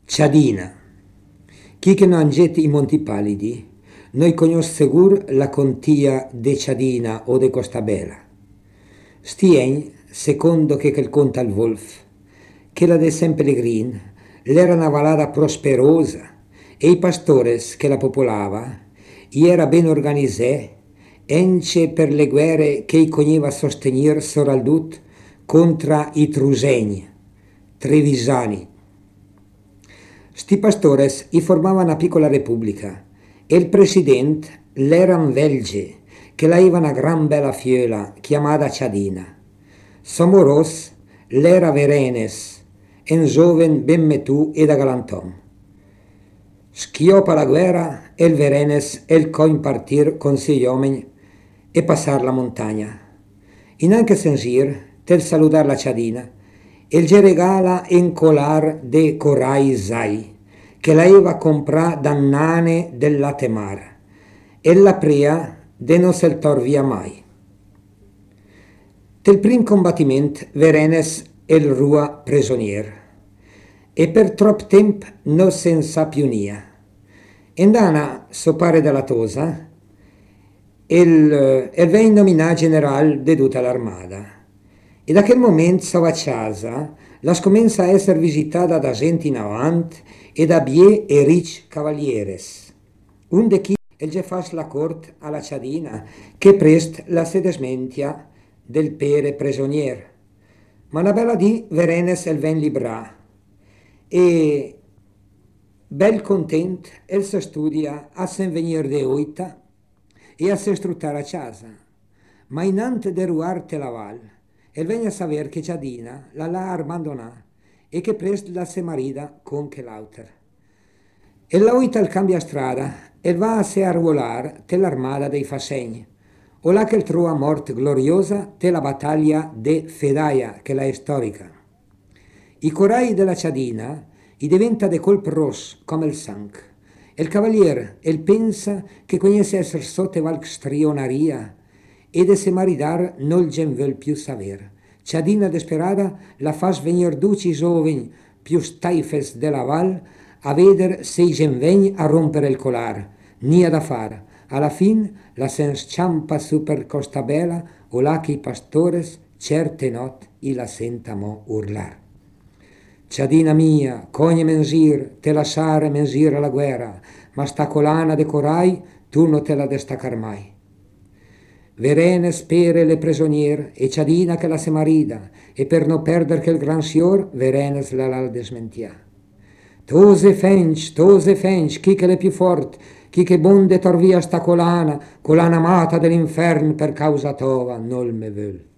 Ciadina. Chi che non geti i Monti Palidi, noi conosce segur la contia de Ciadina o de Costabella. Stien, secondo che conta il Wolf, che la de San Pellegrin, l'era una valada prosperosa e i pastores che la popolava, era ben organizzé, ence per le guerre che i coniva sostenir soraldut contra i trusegni, trevisani. Sti pastores i formavano una piccola repubblica e il presidente l'era un velge che l'aveva una gran bella fiola chiamata Ciadina. Somoros l'era Verenes, un giovane ben metù e da galantom. Schiopa la guerra e il Verenes e il coin partir con sei uomini e passar la montagna. In anche sensir, tel saludar la Ciadina, e gli regala un collar de corai zai, che l'aveva comprà da nane del Latemar, e la pria de non se via mai. Tel prim combattiment Verenes el rua presonier, e per trop temp non sen sa più nia. Endana sopare della Tosa, e venne nominato general de tutta l'armada. E da quel momento sua casa la scomincia a essere visitata da gente in avanti e da bie e rich cavalieres. Un de chi el ge fas la corte alla Ciadina che prest la sedesmentia del pere presonier. Ma una bella di Verenes el ven libra e bel content el se studia a sen venir de oita e a se struttare a casa. Ma inante de ruarte la val, el venne a saber che Ciadina la abbandonà e che prest la se marida con che l'auter. E la oita il cambia strada e va a se arruolar te l'armada dei Fasegni, o là che il trova morte gloriosa te la battaglia de Fedaia, che la è storica. I corai della Ciadina i diventa de colp ros come il sangue. E il cavalier, el pensa che conosce esser sotto valc strionaria e de se maridar non gen vuol più saber. Ciadina desperada la fas venir duci giovani più staifes della val a veder se i gen vegn a rompere il collar. Nia da far. Alla fin la sen sciampa su per Costabella o là che i pastores certe not i la sentamo urlar. Ciadina mia, cogne mensir, te lasciare mensir alla guerra, ma sta colana de corai tu non te la destacar mai. Verenes pere le presonier e Ciadina che la se marida e per no perder che il gran sior Verenes la desmentia. Tose fench, chi che le più fort, chi che bonde torvia sta colana mata dell'infern per causa tova, non me vuol.